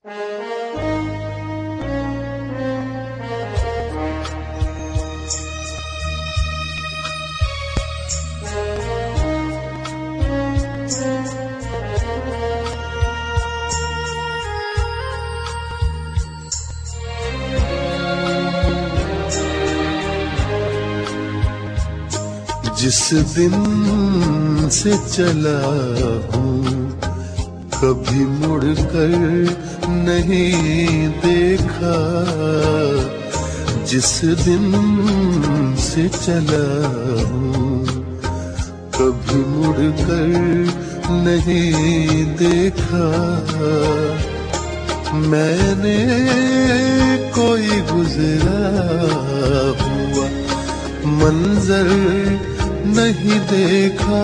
जिस दिन से चला हूँ कभी मुड़कर नहीं देखा, जिस दिन से चला हूँ कभी मुड़कर नहीं देखा। मैंने कोई गुजरा हुआ मंजर नहीं देखा,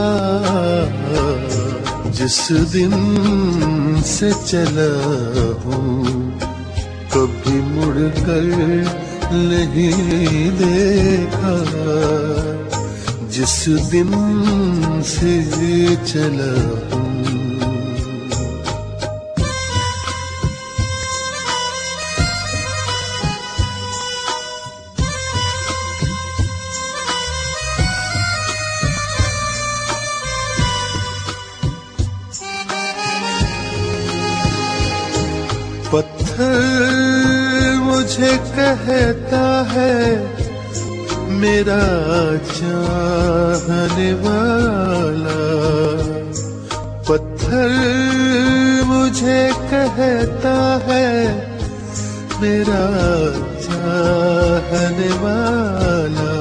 जिस दिन से चला हूँ कभी मुड़कर नहीं देखा, जिस दिन से चला हूँ। पत्थर मुझे कहता है मेरा चाहने वाला, पत्थर मुझे कहता है मेरा चाहने वाला।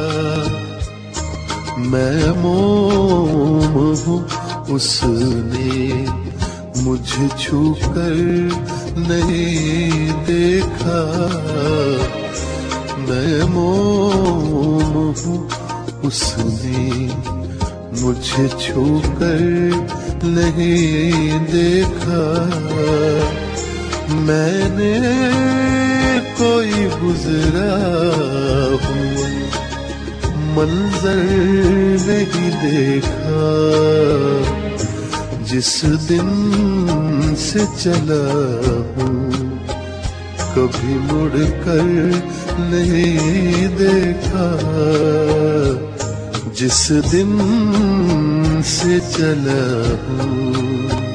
मैं मोम हूँ उसने मुझे छूकर नहीं देखा, मैं मोम हूँ उसने मुझे छूकर नहीं देखा। मैंने कोई गुजरा हुआ मंजर नहीं देखा, जिस दिन से चला हूँ कभी मुड़कर नहीं देखा, जिस दिन से चला हूँ।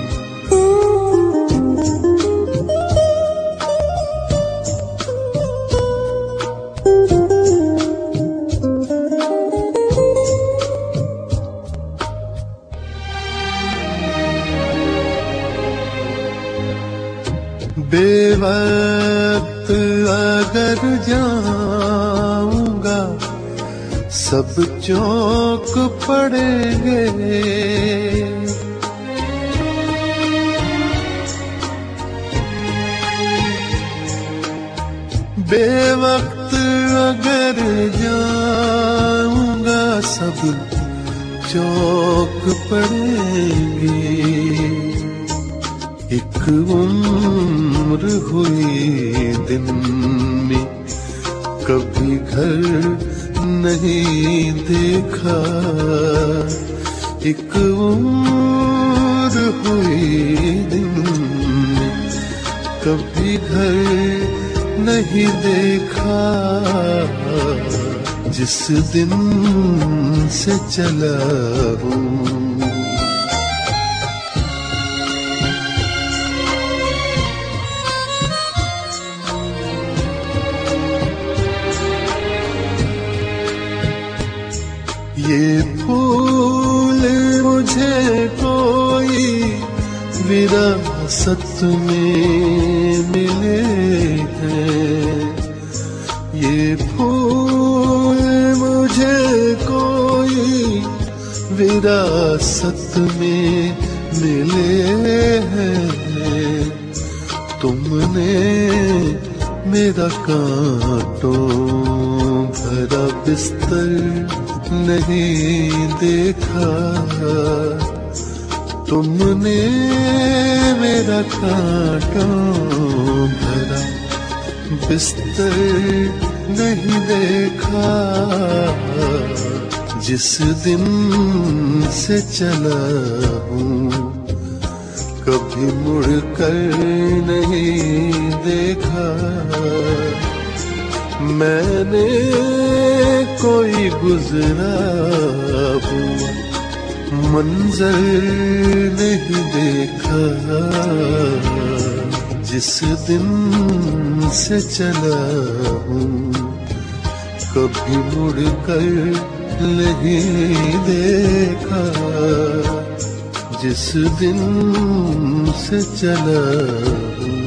बेवक्त अगर जाऊंगा सब चौंक पड़ेंगे, बेवक्त अगर जाऊंगा सब चौंक पड़ेंगे। एक उम्र हुई दिन में कभी घर नहीं देखा, एक उम्र हुई दिन में कभी घर नहीं देखा, जिस दिन से चला हूँ। ये फूल मुझे कोई विरासत में मिले हैं, ये फूल मुझे कोई विरासत में मिले हैं। तुमने मेरा कांटों भरा बिस्तर नहीं देखा, तुमने मेरा कांटों भरा बिस्तर नहीं देखा, जिस दिन से चला हूँ कभी मुड़कर नहीं देखा मैंने कोई गुजरा हुआ मंजर नहीं देखा। जिस दिन से चला हूँ कभी मुड़ कर नहीं देखा। जिस दिन से चला हूँ